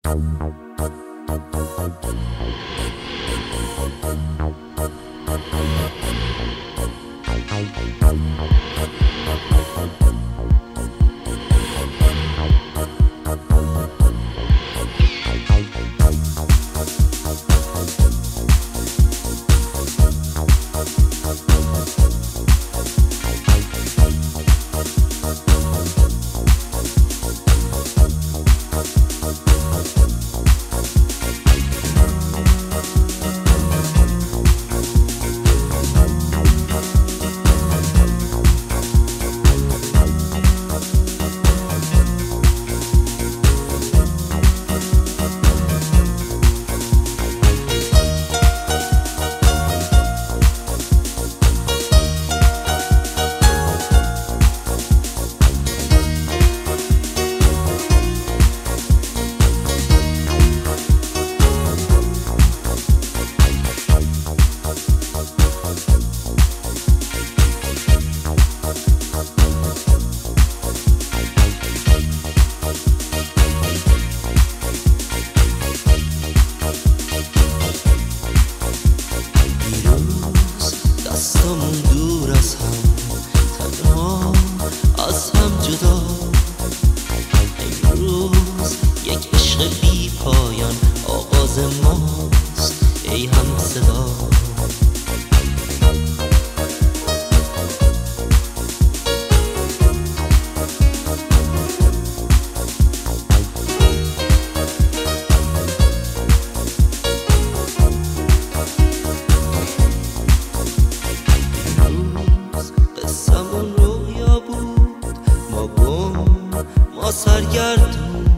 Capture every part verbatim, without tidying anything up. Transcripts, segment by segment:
دستامون دور از هم، تنها از هم جدا. امروز یک عشق بی پایان آغاز ماست ای هم صدا. سرگردون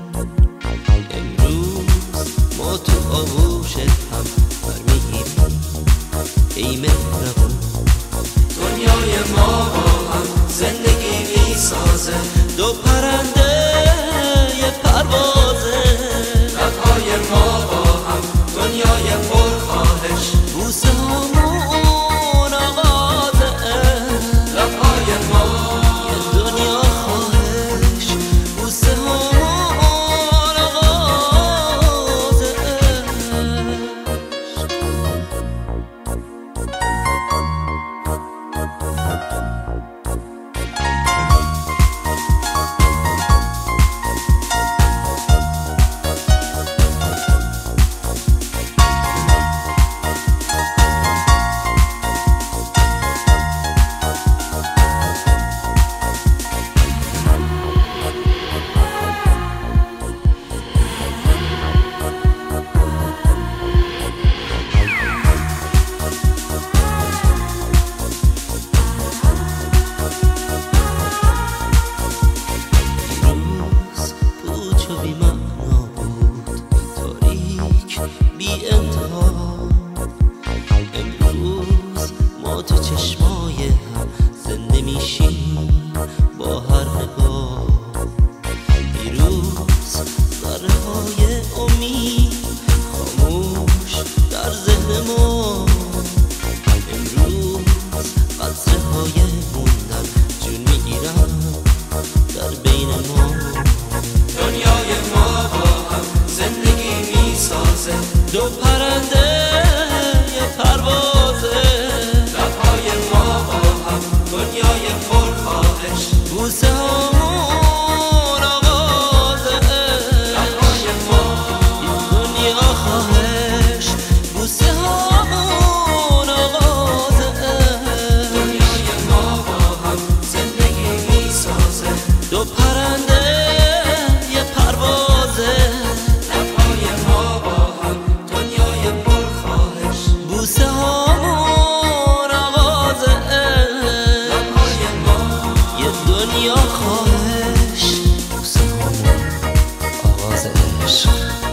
امروز ما تو آغوش هم برمیگیریم ای مهربون. دنیای ما با هم زندگی میسازه، دو پرنده یه پروازه. لبهای ما با هم دنیای پرخواهش، بوسه همون آغازه. لبهای ما یه دنیا بی انتها. امروز ما تو چشمای هم زنده میشیم با هر نگاه. دیروز ذره های امید خاموش در ذهن ما، امروز قطره های موندن جون میگیرن در بین ما. دنیای ما با هم زندگی میسازه، دو پرنده یه پروازه. لبهای ما با هم دنیای پرخواهش، بوسه همون آغازه. لبهای ما یه دنیا خواهش، بوسه همون آغازه. دنیای ما با هم زندگی میسازه، دو پرنده یه پروازه. لبهای ما با هم دنیای پرخواهش، بوسه همون آغازه. لبهای ما یه دنیا خواهش، بوسه همون آغاز عشق.